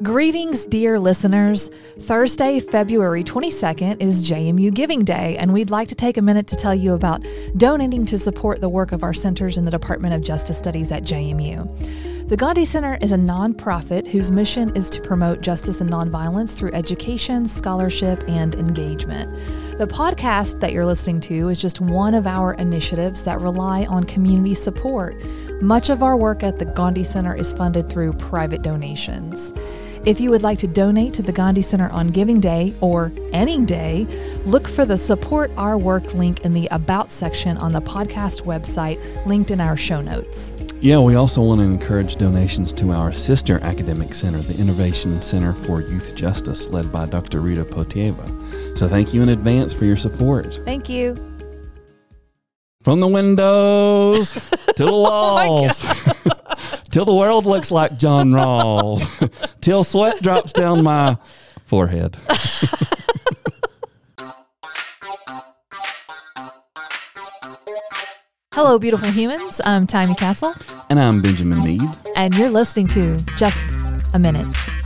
Greetings, dear listeners. Thursday, February 22nd is JMU Giving Day, and we'd like to take a minute to tell you about donating to support the work of our centers in the Department of Justice Studies at JMU. The Gandhi Center is a nonprofit whose mission is to promote justice and nonviolence through education, scholarship, and engagement. The podcast that you're listening to is just one of our initiatives that rely on community support. Much of our work at the Gandhi Center is funded through private donations. If you would like to donate to the Gandhi Center on Giving Day or any day, look for the Support Our Work link in the About section on the podcast website, linked in our show notes. Yeah, we also want to encourage donations to our sister academic center, the Innovation Center for Youth Justice, led by Dr. Rita Potieva. So thank you in advance for your support. Thank you. From the windows to the walls, till the world looks like John Rawls, till sweat drops down my forehead. Hello, beautiful humans. I'm Tammy Castle. And I'm Benjamin Mead. And you're listening to Just a Minute.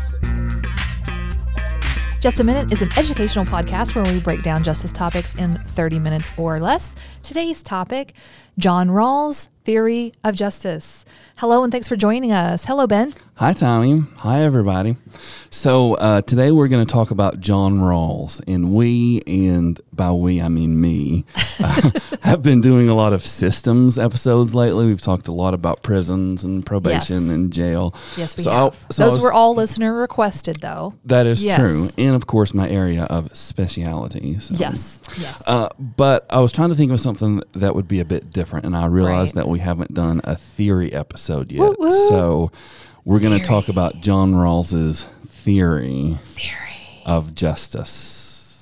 Just a Minute is an educational podcast where we break down justice topics in 30 minutes or less. Today's topic, John Rawls' Theory of Justice. Hello, and thanks for joining us. Hello, Ben. Hi, Tommy. Hi, everybody. So today we're going to talk about John Rawls, and we, and by we I mean me, have been doing a lot of systems episodes lately. We've talked a lot about prisons and probation and jail. Yes, we have. Those were all listener requested, though. That is true, and of course my area of speciality. So. Yes. But I was trying to think of something that would be a bit different, and I realized that we haven't done a theory episode yet. Woo-woo. So we're going to talk about John Rawls's theory of justice.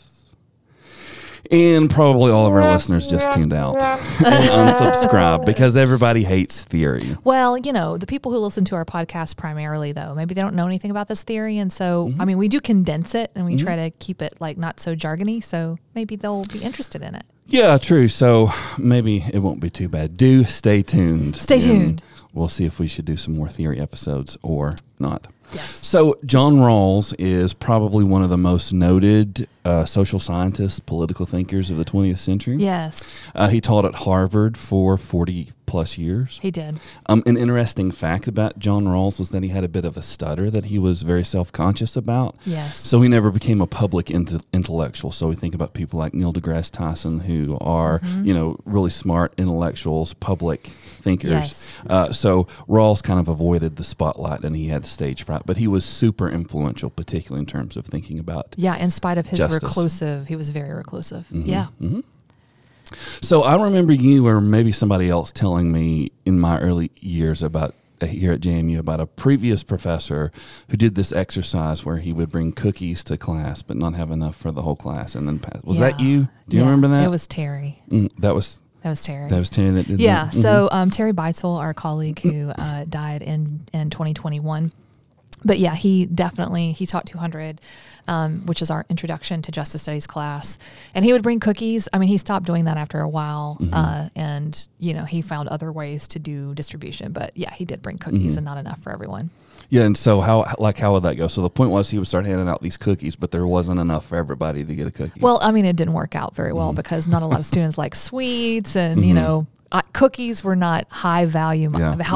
And probably all of our listeners just tuned out and unsubscribed because everybody hates theory. Well, you know, the people who listen to our podcast primarily, though, maybe they don't know anything about this theory. And so, I mean, we do condense it and we try to keep it like not so jargony. So maybe they'll be interested in it. Yeah, true. So maybe it won't be too bad. Do stay tuned. Stay tuned. We'll see if we should do some more theory episodes or not. Yes. So John Rawls is probably one of the most noted social scientists, political thinkers of the 20th century. Yes. He taught at Harvard for 40 plus years. He did. An interesting fact about John Rawls was that he had a bit of a stutter that he was very self-conscious about. Yes. So he never became a public intellectual. So we think about people like Neil deGrasse Tyson who are, really smart intellectuals, public thinkers. Yes. So Rawls kind of avoided the spotlight and he had stage fright, but he was super influential, particularly in terms of thinking about in spite of his justice. Reclusive, he was very reclusive. Mm-hmm. Yeah. Mm-hmm. So I remember you or maybe somebody else telling me in my early years about here at JMU about a previous professor who did this exercise where he would bring cookies to class but not have enough for the whole class and then pass. Was that you? Do you remember that? It was Terry. That was Terry. That was Terry that did that? Yeah. So Terry Beitzel, our colleague who died in 2021. But yeah, he taught 200, which is our introduction to justice studies class. And he would bring cookies. I mean, he stopped doing that after a while. And, he found other ways to do distribution. But yeah, he did bring cookies and not enough for everyone. Yeah. And so how would that go? So the point was he would start handing out these cookies, but there wasn't enough for everybody to get a cookie. Well, I mean, it didn't work out very well because not a lot of students like sweets and, cookies were not high value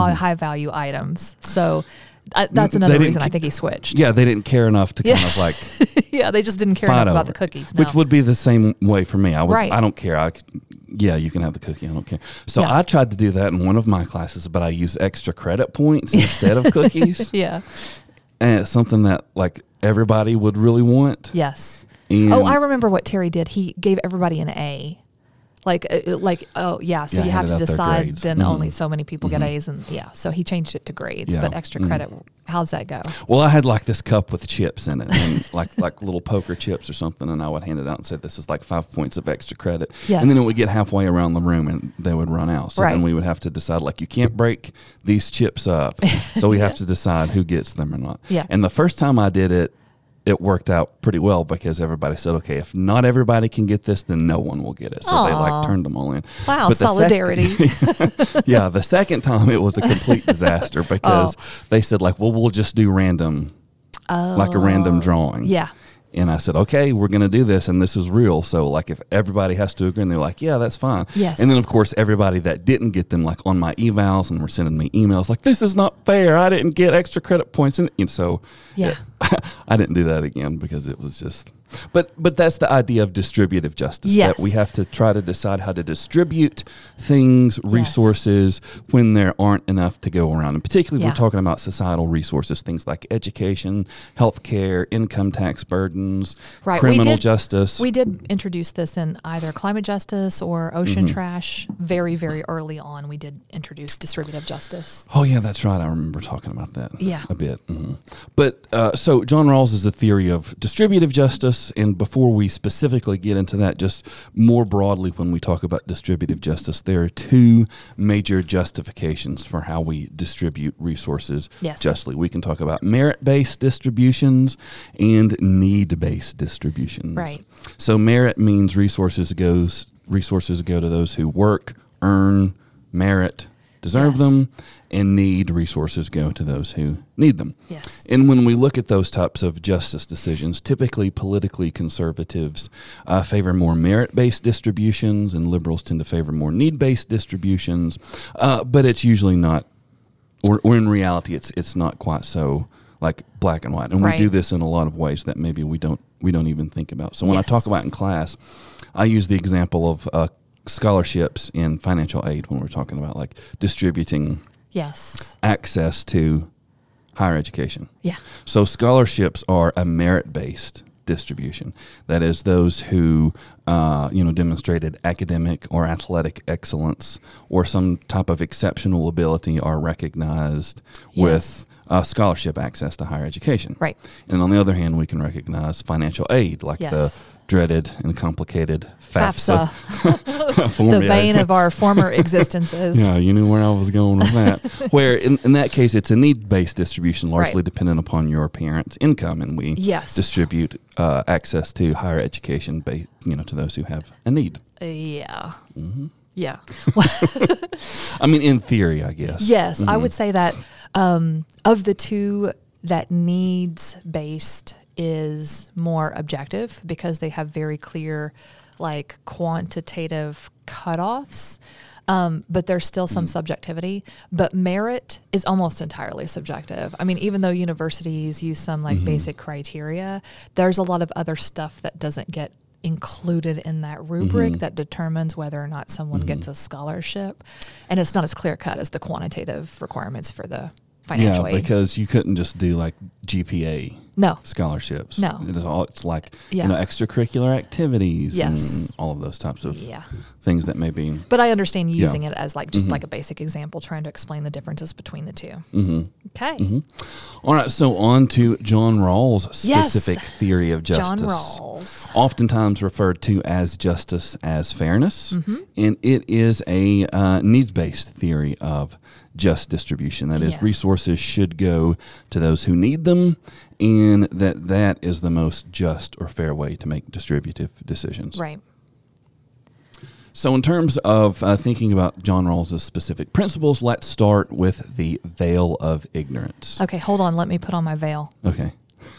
items. So that's another reason I think he switched. Yeah, they didn't care enough to kind of like... yeah, they just didn't care enough about the cookies. No. Which would be the same way for me. I don't care. You can have the cookie. I don't care. So I tried to do that in one of my classes, but I used extra credit points instead of cookies. Yeah. And it's something that like everybody would really want. Yes. And I remember what Terry did. He gave everybody an A. So you have to decide then only so many people get A's so he changed it to grades, but extra credit, how's that go? Well, I had like this cup with chips in it and like little poker chips or something, and I would hand it out and say this is like 5 points of extra credit. Yes. And then it would get halfway around the room and they would run out. So then we would have to decide like you can't break these chips up. So we have to decide who gets them or not. Yeah. And the first time I did it, it worked out pretty well because everybody said, okay, if not everybody can get this, then no one will get it. So they like turned them all in. Wow, but solidarity. The second time it was a complete disaster because they said like, well, we'll just do random like a random drawing. Yeah. And I said, okay, we're going to do this, and this is real. So, like, if everybody has to agree, and they're like, yeah, that's fine. Yes. And then, of course, everybody that didn't get them, like, on my evals and were sending me emails, like, this is not fair. I didn't get extra credit points. And so, Yeah. I didn't do that again because it was just... But that's the idea of distributive justice, Yes. that we have to try to decide how to distribute things, resources, when there aren't enough to go around. And particularly we're talking about societal resources, things like education, healthcare, income tax burdens, criminal justice. We did introduce this in either climate justice or ocean trash. Very, very early on, we did introduce distributive justice. Oh, yeah, that's right. I remember talking about that a bit. But so John Rawls is the theory of distributive justice. And before we specifically get into that, just more broadly, when we talk about distributive justice, there are two major justifications for how we distribute resources justly. We can talk about merit-based distributions and need-based distributions. Right. So merit means resources go to those who work, earn, merit, deserve them, and need resources go to those who need them. Yes. And when we look at those types of justice decisions, typically politically conservatives favor more merit-based distributions, and liberals tend to favor more need-based distributions. But it's usually not, or in reality, it's not quite so like black and white. And we do this in a lot of ways that maybe we don't even think about. So when I talk about in class, I use the example of scholarships and financial aid when we're talking about like distributing access to higher education. Yeah. So scholarships are a merit-based distribution. That is, those who demonstrated academic or athletic excellence or some type of exceptional ability are recognized with scholarship access to higher education. Right. And on the other hand, we can recognize financial aid, like the dreaded and complicated FAFSA. The bane of our former existences. Yeah, you knew where I was going with that. Where in that case, it's a need-based distribution, largely dependent upon your parents' income, and we distribute access to higher education, to those who have a need. Yeah. Yeah. I mean, in theory, I guess. Yes, I would say that of the two, that needs-based is more objective because they have very clear, like, quantitative cutoffs, but there's still some subjectivity. But merit is almost entirely subjective. I mean, even though universities use some like basic criteria, there's a lot of other stuff that doesn't get included in that rubric that determines whether or not someone gets a scholarship. And it's not as clear cut as the quantitative requirements for the financial aid. Because you couldn't just do like GPA scholarships. No. It's like extracurricular activities and all of those types of things that may be. But I understand using it as like just like a basic example, trying to explain the differences between the two. Okay. All right, so on to John Rawls' specific theory of justice. John Rawls. Oftentimes referred to as justice as fairness, and it is a needs-based theory of just distribution. That is, resources should go to those who need them, and that is the most just or fair way to make distributive decisions. Right. So in terms of thinking about John Rawls' specific principles, let's start with the veil of ignorance. Okay, hold on. Let me put on my veil. Okay.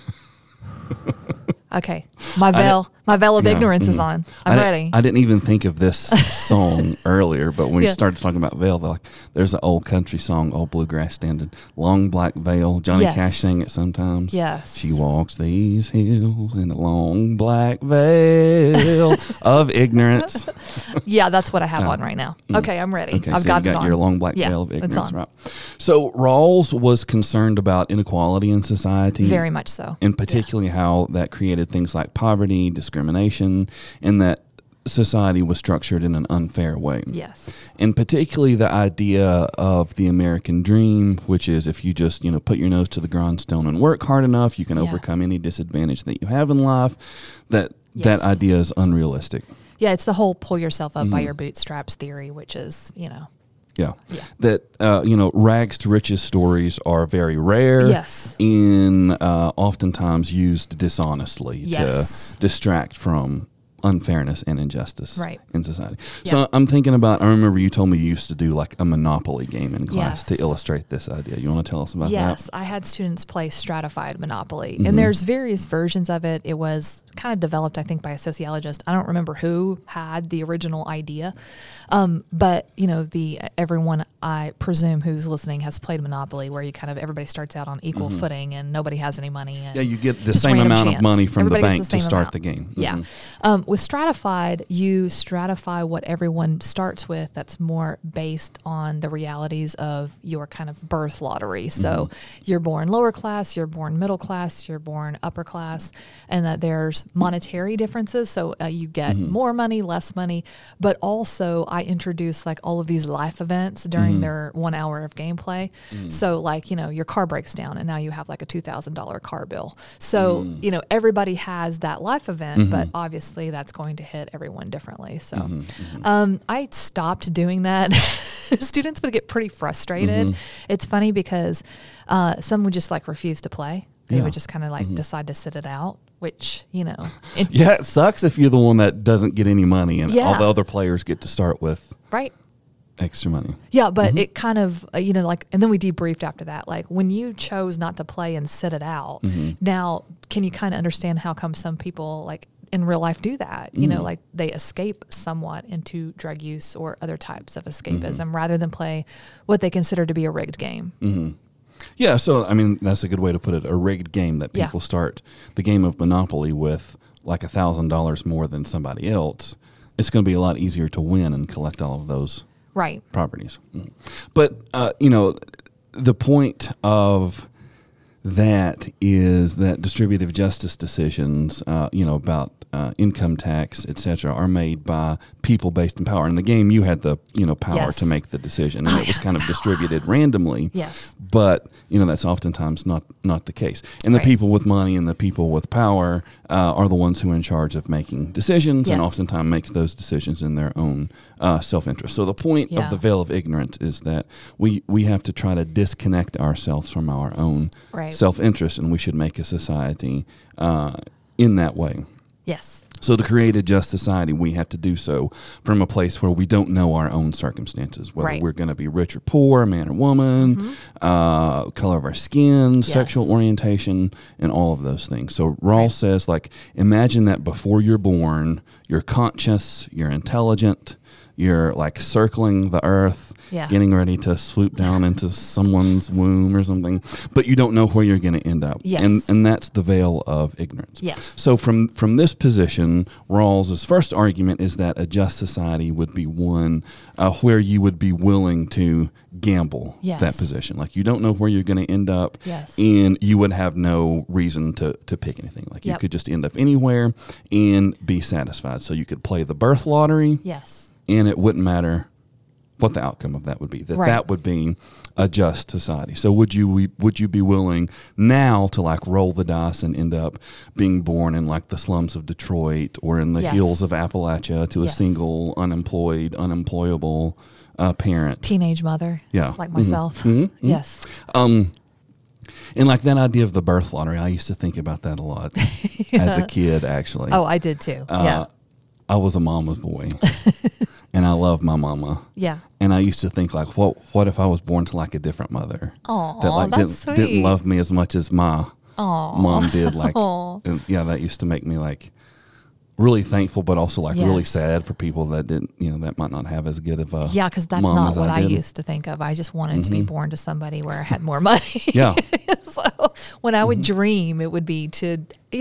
Okay, my veil of ignorance is on. I'm ready. I didn't even think of this song earlier, but when you started talking about veil, there's an old country song, old bluegrass standard, Long Black Veil. Johnny Cash sang it sometimes. Yes. She walks these hills in a long black veil of ignorance. Yeah, that's what I have on right now. Okay, I'm ready. Okay, I've so got you it got on. your long black veil of ignorance. It's on. Right. So Rawls was concerned about inequality in society. Very much so. And particularly how that created things like poverty, discrimination, and that society was structured in an unfair way. Yes. And particularly the idea of the American dream, which is if you just, put your nose to the grindstone and work hard enough, you can overcome any disadvantage that you have in life. That idea is unrealistic. Yeah, it's the whole pull yourself up by your bootstraps theory, which is, Yeah. That, rags to riches stories are very rare. Yes. And oftentimes used dishonestly to distract from unfairness and injustice Right. in society. Yeah. So I'm thinking about, I remember you told me you used to do like a Monopoly game in class Yes. to illustrate this idea. You want to tell us about Yes, that? I had students play stratified Monopoly, Mm-hmm. and there's various versions of it. It was kind of developed, I think, by a sociologist. I don't remember who had the original idea, but everyone, I presume, who's listening has played Monopoly, where you kind of everybody starts out on equal footing, and nobody has any money. And Mm-hmm. Yeah, you get the just same random amount of chance. money from Everybody the gets bank to same start amount. the game. Yeah. Mhm. With stratified, you stratify what everyone starts with that's more based on the realities of your kind of birth lottery. So you're born lower class, you're born middle class, you're born upper class, and that there's monetary differences. So you get more money, less money, but also I introduce like all of these life events during their 1 hour of gameplay. So like, your car breaks down and now you have like a $2,000 car bill. So, everybody has that life event, but obviously that's going to hit everyone differently. So I stopped doing that. Students would get pretty frustrated. It's funny because some would just like refuse to play. They Yeah. would just kind of like decide to sit it out, which, Yeah, it sucks if you're the one that doesn't get any money and all Yeah. the other players get to start with right. extra money. Yeah, but it kind of, and then we debriefed after that. Like when you chose not to play and sit it out, now can you kind of understand how come some people like in real life do that? Like they escape somewhat into drug use or other types of escapism rather than play what they consider to be a rigged game. Yeah, so I mean that's a good way to put it. A rigged game that Yeah. people start the game of Monopoly with like $1,000 more than somebody else. It's going to be a lot easier to win and collect all of those Right. properties. But the point of that is that distributive justice decisions, about income tax, et cetera, are made by people based in power. In the game, you had the power Yes. to make the decision, and it was kind of distributed randomly. Yes. But that's oftentimes not the case. And the Right. people with money and the people with power are the ones who are in charge of making decisions, and Yes. oftentimes makes those decisions in their own self-interest. So the point Yeah. of the veil of ignorance is that we have to try to disconnect ourselves from our own Right. self-interest, and we should make a society in that way. Yes. So to create a just society, we have to do so from a place where we don't know our own circumstances, whether Right. we're going to be rich or poor, man or woman, color of our skin, Yes. sexual orientation, and all of those things. So Rawls says, imagine that before you're born, you're conscious, you're intelligent, you're like circling the earth, Yeah. getting ready to swoop down into someone's womb or something, but you don't know where you're going to end up. Yes. And that's the veil of ignorance. Yes. So from this position, Rawls's first argument is that a just society would be one where you would be willing to gamble Yes. that position. Like you don't know where you're going to end up, Yes. and you would have no reason to pick anything. Like you Yep. could just end up anywhere and be satisfied. So you could play the birth lottery, Yes. and it wouldn't matter what the outcome of that would be. Right. That would be a just society. So would you be willing now to like roll the dice and end up being born in like the slums of Detroit or in the Yes. hills of Appalachia to a Yes. single unemployable parent? Teenage mother. Yeah. Like myself. Mhm. Yes. And like that idea of the birth lottery, I used to think about that a lot as a kid, actually. Oh, I did too. Yeah. I was a mama's boy, and I love my mama. Yeah. And I used to think like, what if I was born to like a different mother Aw, that like that's didn't sweet. love me as much as my Aw. mom did. Like, Aw. and yeah, that used to make me like really thankful, but also like really Yes. sad for people that didn't, that might not have as good of a Yeah, because that's mom not as what I did. used to think of. I just wanted to be born to somebody where I had more money. Yeah. So when I would dream, it would be to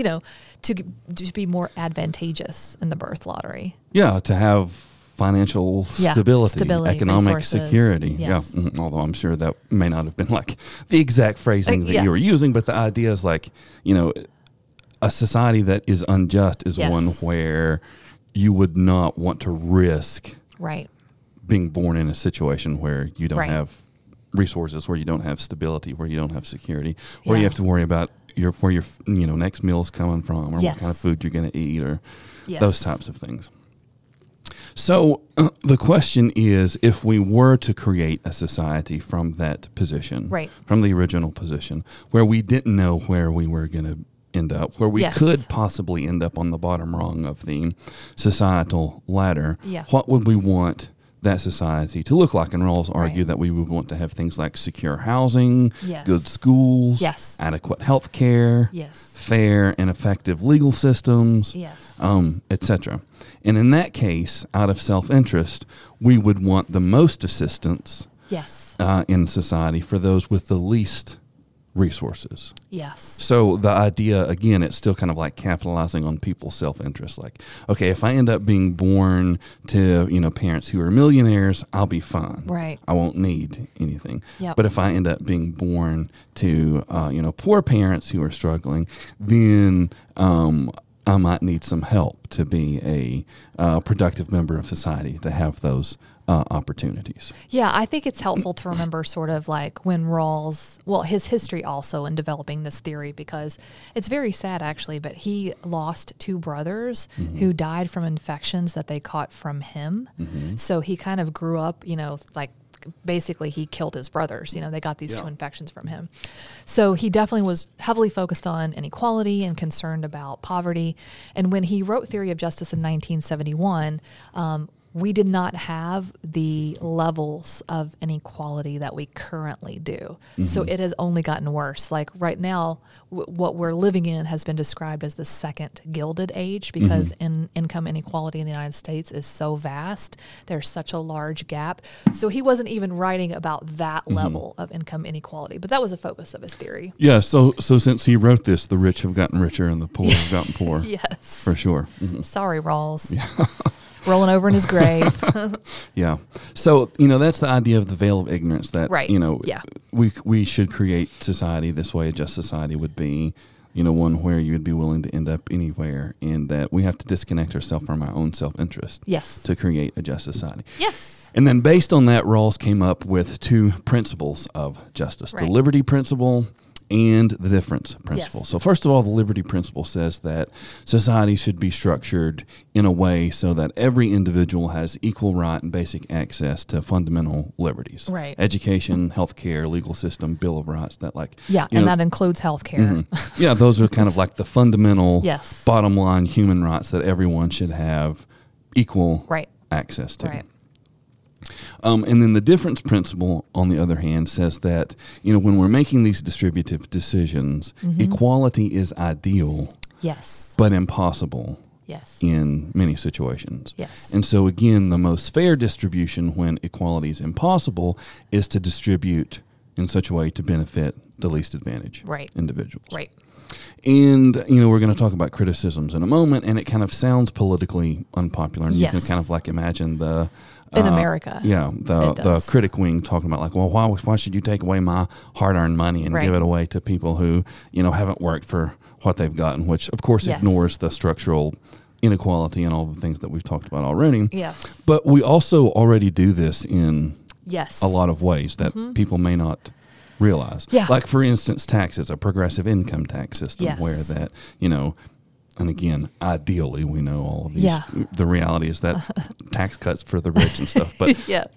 be more advantageous in the birth lottery. Yeah, to have financial Yeah, stability, stability, economic resources. security. Yes. Yeah. Mhm. Although I'm sure that may not have been like the exact phrasing that Yeah. you were using, but the idea is like, a society that is unjust is Yes. one where you would not want to risk Right. being born in a situation where you don't Right. have resources, where you don't have stability, where you don't have security, where you Yeah. have to worry about where your next meal is coming from, or Yes. what kind of food you're going to eat, or Yes. those types of things. So the question is, if we were to create a society from that position, Right. from the original position, where we didn't know where we were going to end up, where we could possibly end up on the bottom rung of the societal ladder, what would we want that society to look like? And Rawls argue that we would want to have things like secure housing, good schools, adequate health care, fair and effective legal systems, etc. And in that case, out of self-interest, we would want the most assistance in society for those with the least resources. So the idea, again, it's still kind of like capitalizing on people's self-interest. Like, okay, if I end up being born to, parents who are millionaires, I'll be fine. Right. I won't need anything. But if I end up being born to, poor parents who are struggling, then I might need some help to be a productive member of society, to have those opportunities. Yeah, I think it's helpful to remember sort of like when Rawls, his history also in developing this theory, because it's very sad actually, but he lost two brothers who died from infections that they caught from him. So he kind of grew up, like basically he killed his brothers. They got these two infections from him. So he definitely was heavily focused on inequality and concerned about poverty. And when he wrote Theory of Justice in 1971, we did not have the levels of inequality that we currently do. So it has only gotten worse. Like right now, what we're living in has been described as the second Gilded Age, because income inequality in the United States is so vast. There's such a large gap. So he wasn't even writing about that level of income inequality, but that was a focus of his theory. Yeah, so since he wrote this, the rich have gotten richer and the poor have gotten poorer. Yes. For sure. Sorry, Rawls. Yeah. Rolling over in his grave. So, that's the idea of the veil of ignorance, that, we should create society this way. A just society would be, one where you would be willing to end up anywhere, and that we have to disconnect ourselves from our own self-interest to create a just society. And then based on that, Rawls came up with two principles of justice, the liberty principle and the difference principle. So first of all, the liberty principle says that society should be structured in a way so that every individual has equal right and basic access to fundamental liberties. Education, healthcare, legal system, Bill of Rights, that and that includes healthcare. Yeah, those are kind of like the fundamental bottom line human rights that everyone should have equal access to. And then the difference principle, on the other hand, says that, when we're making these distributive decisions, equality is ideal, but impossible in many situations. And so, again, the most fair distribution when equality is impossible is to distribute in such a way to benefit the least advantaged individuals. And, we're going to talk about criticisms in a moment, and it kind of sounds politically unpopular. And you can kind of imagine the... in America. The critic wing talking about why should you take away my hard-earned money and give it away to people who, haven't worked for what they've gotten, which, of course, ignores the structural inequality and all the things that we've talked about already. But we also already do this in a lot of ways that people may not realize. Like, for instance, taxes, a progressive income tax system where that, and again, ideally, we know all of these. The reality is that tax cuts for the rich and stuff. But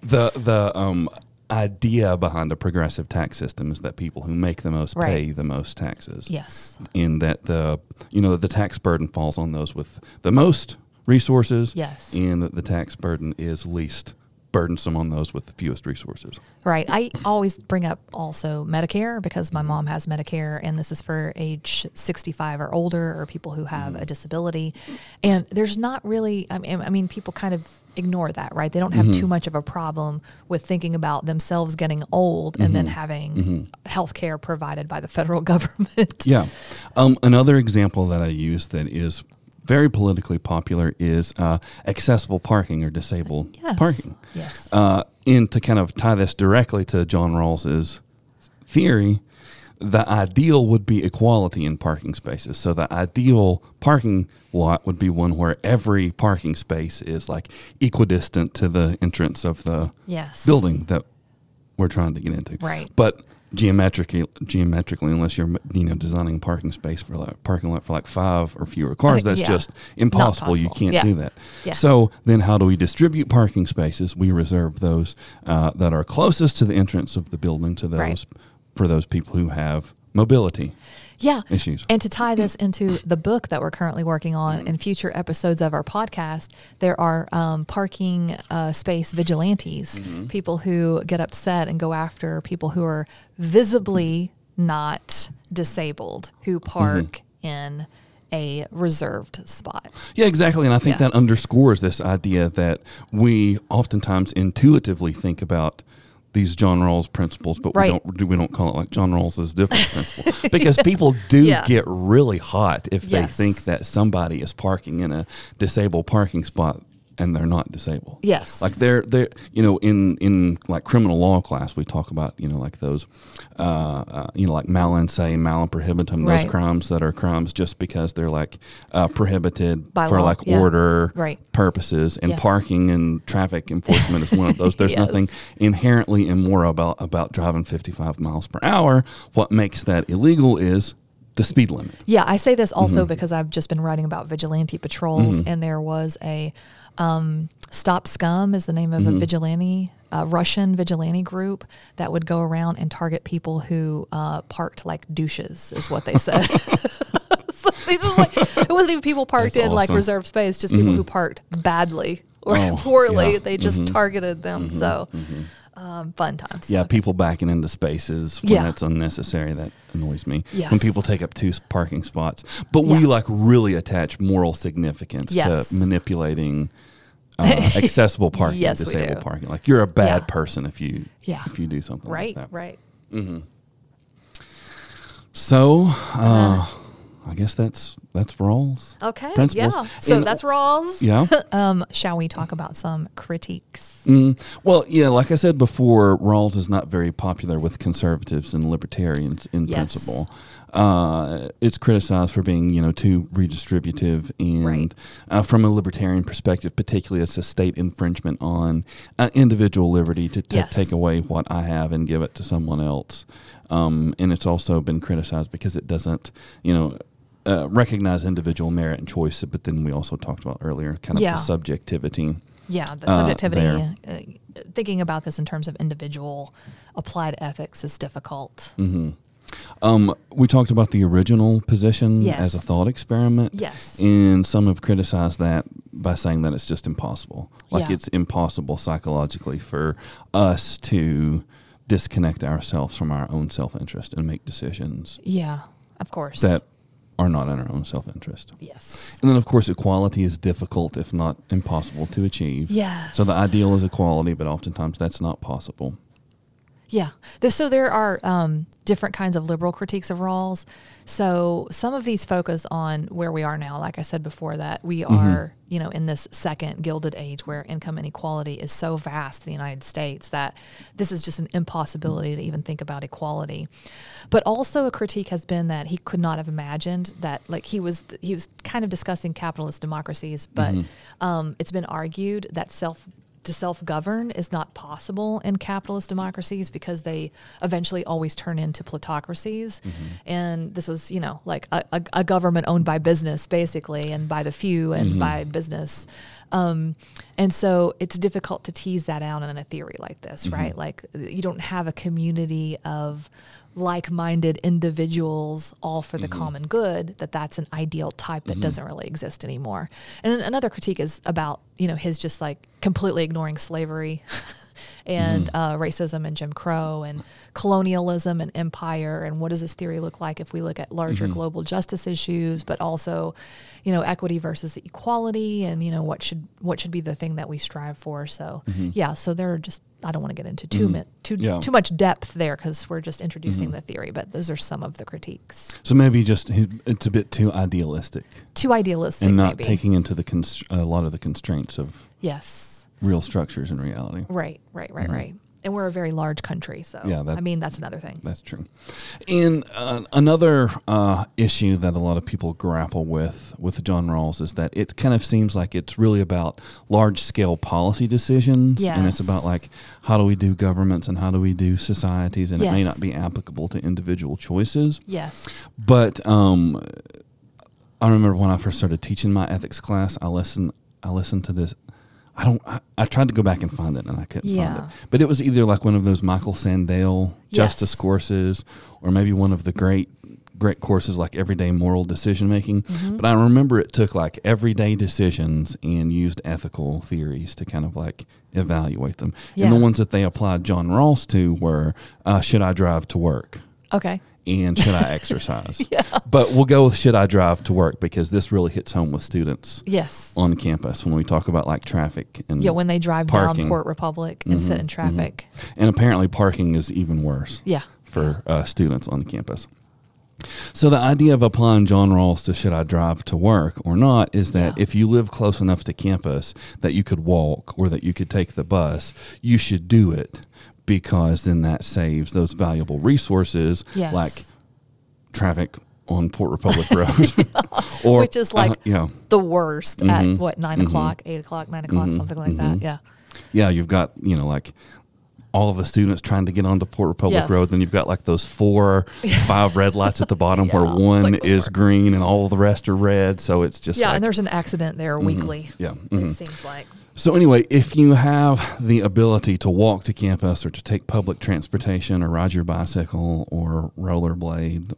the idea behind a progressive tax system is that people who make the most pay the most taxes. In that the tax burden falls on those with the most resources. And that the tax burden is least burdensome on those with the fewest resources. I always bring up also Medicare, because my mom has Medicare, and this is for age 65 or older, or people who have a disability. And there's not really, I mean, people kind of ignore that, right? They don't have too much of a problem with thinking about themselves getting old and then having health care provided by the federal government. Another example that I use that is very politically popular is accessible parking or disabled parking. And to kind of tie this directly to John Rawls's theory, the ideal would be equality in parking spaces. So the ideal parking lot would be one where every parking space is equidistant to the entrance of the building that we're trying to get into. But geometrically, unless you're designing parking space for parking lot for 5 or fewer cars, that's just impossible. You can't do that. So then, how do we distribute parking spaces? We reserve those that are closest to the entrance of the building to those for those people who have mobility issues. And to tie this into the book that we're currently working on in future episodes of our podcast, there are parking space vigilantes, people who get upset and go after people who are visibly not disabled, who park in a reserved spot. Yeah, exactly. And I think that underscores this idea that we oftentimes intuitively think about these John Rawls principles, but we don't call it like John Rawls' different principle, because people do get really hot if they think that somebody is parking in a disabled parking spot and they're not disabled. Yes. Like they're in like criminal law class, we talk about, like those, like malin se, malin prohibitum, those crimes that are crimes just because they're like prohibited by for law, like order purposes, and parking and traffic enforcement is one of those. There's nothing inherently immoral about driving 55 miles per hour. What makes that illegal is the speed limit. Yeah, I say this also because I've just been writing about vigilante patrols, and there was a Stop Scum is the name of a vigilante, Russian vigilante group that would go around and target people who parked like douches, is what they said. So they just it wasn't even people parked in like reserved space, just people who parked badly or poorly. They just targeted them. So fun times. Yeah, people backing into spaces when that's unnecessary. That annoys me. Yes. When people take up 2 parking spots. But we like really attach moral significance to manipulating accessible parking, disabled parking. Like you're a bad person if you do something like that. Right. So I guess that's Rawls. Okay. Principles. Yeah. So that's Rawls. Yeah. Shall we talk about some critiques? Well, yeah, like I said before, Rawls is not very popular with conservatives and libertarians in principle. It's criticized for being, too redistributive, and from a libertarian perspective, particularly as a state infringement on individual liberty to take away what I have and give it to someone else. And it's also been criticized because it doesn't, recognize individual merit and choice. But then we also talked about earlier kind of the subjectivity. Yeah, the subjectivity. Thinking about this in terms of individual applied ethics is difficult. We talked about the original position as a thought experiment. Yes. And some have criticized that by saying that it's just impossible. Like it's impossible psychologically for us to disconnect ourselves from our own self-interest and make decisions. Yeah, of course. That are not in our own self-interest. Yes. And then, of course, equality is difficult, if not impossible, to achieve. Yes. So the ideal is equality, but oftentimes that's not possible. Yeah. So there are different kinds of liberal critiques of Rawls. So some of these focus on where we are now. Like I said before, that we are, in this second Gilded Age where income inequality is so vast in the United States that this is just an impossibility to even think about equality. But also a critique has been that he could not have imagined that, like he was kind of discussing capitalist democracies, but it's been argued that self-govern is not possible in capitalist democracies because they eventually always turn into plutocracies. And this is, like a government owned by business, basically, and by the few and by business. And so it's difficult to tease that out in a theory like this, right? Like you don't have a community of like-minded individuals all for the common good, that's an ideal type that doesn't really exist anymore. And another critique is about, his just like completely ignoring slavery and racism and Jim Crow and colonialism and empire, and what does this theory look like if we look at larger global justice issues, but also, equity versus equality, and what should be the thing that we strive for. So so there are just, I don't want to get into too much depth there because we're just introducing the theory, but those are some of the critiques. So maybe just it's a bit too idealistic. And not maybe taking into a lot of the constraints of real structures in reality. Right. And we're a very large country, so that's another thing. That's true. And another issue that a lot of people grapple with John Rawls is that it kind of seems like it's really about large-scale policy decisions, and it's about like how do we do governments and how do we do societies, and it may not be applicable to individual choices. Yes. But I remember when I first started teaching my ethics class, I listened to this. I tried to go back and find it, and I couldn't find it. But it was either like one of those Michael Sandel justice courses, or maybe one of the great great courses like Everyday Moral Decision Making, but I remember it took like everyday decisions and used ethical theories to kind of like evaluate them. Yeah. And the ones that they applied John Rawls to were, should I drive to work? Okay. And should I exercise? Yeah. But we'll go with should I drive to work because this really hits home with students Yes. on campus when we talk about like traffic and Yeah, when they drive parking. down Port Republic and sit in traffic. And apparently parking is even worse. Yeah. For students on campus. So the idea of applying John Rawls to should I drive to work or not is that if you live close enough to campus that you could walk or that you could take the bus, you should do it because then that saves those valuable resources Yes. like traffic on Port Republic Road. Or, Which is like yeah. the worst at what, 9 o'clock, 8 o'clock, 9 o'clock, something like that. Yeah. Yeah, you've got, like all of the students trying to get onto Port Republic Yes. Road. Then you've got like those 4, 5 red lights at the bottom where it's one like the is worst. green and all of the rest are red. So it's just Yeah, like, and there's an accident there weekly. yeah. It seems like. So anyway, if you have the ability to walk to campus or to take public transportation or ride your bicycle or rollerblade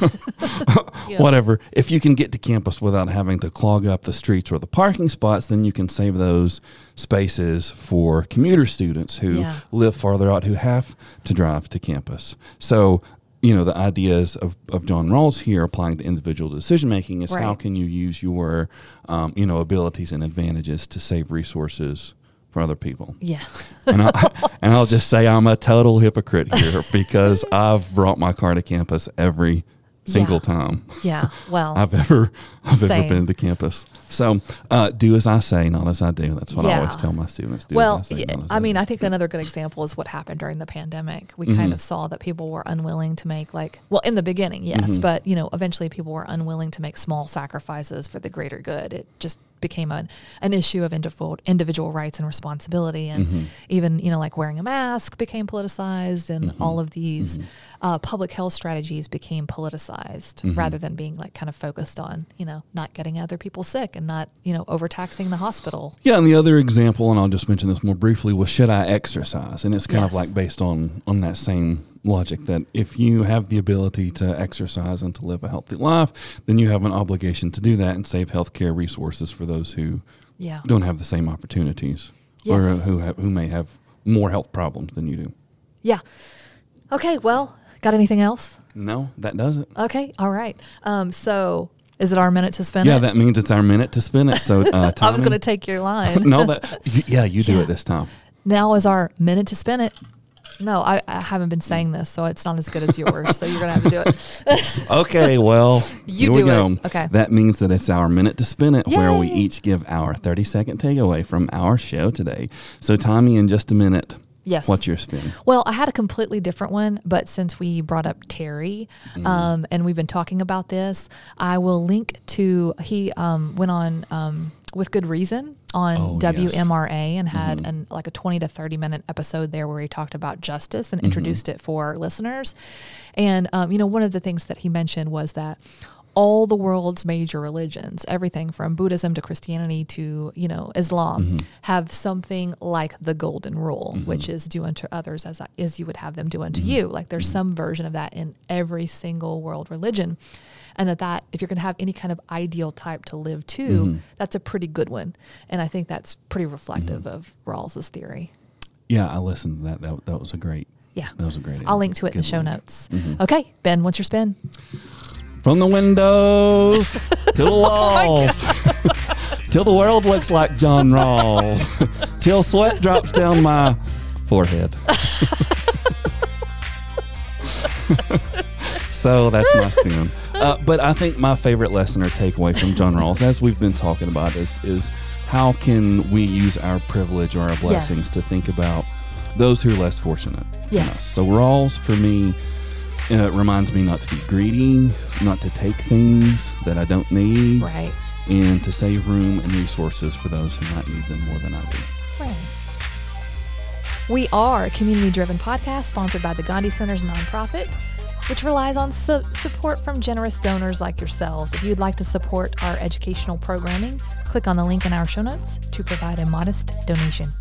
or whatever, if you can get to campus without having to clog up the streets or the parking spots, then you can save those spaces for commuter students who live farther out who have to drive to campus. So the ideas of John Rawls here applying to individual decision-making is how can you use your, abilities and advantages to save resources for other people. Yeah. and I'll just say I'm a total hypocrite here because I've brought my car to campus every single time. Yeah. Well, I've ever same. been to campus. So do as I say, not as I do. That's what I Yeah. always tell my students. Do well, as I say, not as I mean, do. I think another good example is what happened during the pandemic. We kind of saw that people were unwilling to make in the beginning, yes, but eventually people were unwilling to make small sacrifices for the greater good. It just became an issue of individual rights and responsibility, and even like wearing a mask became politicized, and all of these public health strategies became politicized rather than being like kind of focused on not getting other people sick and not overtaxing the hospital. Yeah, and the other example, and I'll just mention this more briefly, was should I exercise? And it's kind of like based on that same logic that if you have the ability to exercise and to live a healthy life, then you have an obligation to do that and save healthcare resources for those who don't have the same opportunities or who may have more health problems than you do. Yeah. Okay, well, got anything else? No, that does it. Okay, all right. So is it our minute to spin it? Yeah, that means it's our minute to spin it. So I was going to take your line. No, you do it this time. Now is our minute to spin it. No, I haven't been saying this, so it's not as good as yours. So you're going to have to do it. Okay, well, here we go. Okay. That means that it's our minute to spin it, where we Yay. each give our 30-second takeaway from our show today. So, Tommy, in just a minute, Yes. what's your spin? Well, I had a completely different one, but since we brought up Terry, and we've been talking about this, I will link to, he went on With Good Reason on WMRA and had like a 20 to 30 minute episode there where he talked about justice and introduced it for listeners. And, one of the things that he mentioned was that all the world's major religions, everything from Buddhism to Christianity to, Islam, have something like the golden rule, which is do unto others as you would have them do unto you. Like there's some version of that in every single world religion. And that if you're going to have any kind of ideal type to live to, that's a pretty good one. And I think that's pretty reflective of Rawls's theory. Yeah, I listened to that. That was a great. Yeah. That was a great. I'll link to it in the show notes. Okay, Ben, what's your spin? From the windows to the walls, till the world looks like John Rawls, till sweat drops down my forehead. So that's my spin. But I think my favorite lesson or takeaway from John Rawls, as we've been talking about, is how can we use our privilege or our blessings to think about those who are less fortunate. Yes. So Rawls, for me, it reminds me not to be greedy, not to take things that I don't need, Right. and to save room and resources for those who might need them more than I do. Right. We are a community-driven podcast sponsored by the Gandhi Center's nonprofit, which relies on support from generous donors like yourselves. If you'd like to support our educational programming, click on the link in our show notes to provide a modest donation.